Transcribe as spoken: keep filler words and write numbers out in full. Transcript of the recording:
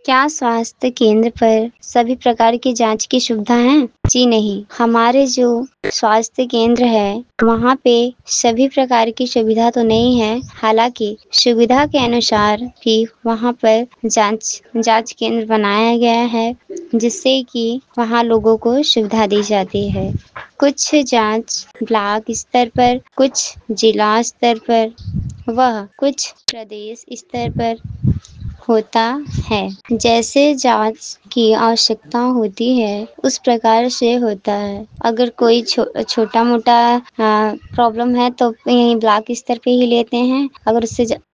क्या स्वास्थ्य केंद्र पर सभी प्रकार की जाँच की सुविधा है? जी नहीं, हमारे जो स्वास्थ्य केंद्र है, वहाँ पे सभी प्रकार की सुविधा तो नहीं है, हालाँकि सुविधा के अनुसार भी वहाँ पर जाँच जाँच केंद्र बनाया गया है, जिससे कि वहाँ लोगों को सुविधा दी जाती है। कुछ जाँच ब्लॉक स्तर पर, कुछ जिला स्तर पर व कुछ प्रदेश स्तर पर होता है। जैसे जाँच की आवश्यकता होती है, उस प्रकार से होता है। अगर कोई छो छोटा-मोटा अ, प्रॉब्लम है तो यहीं ब्लॉक स्तर पे ही लेते हैं। अगर उससे ज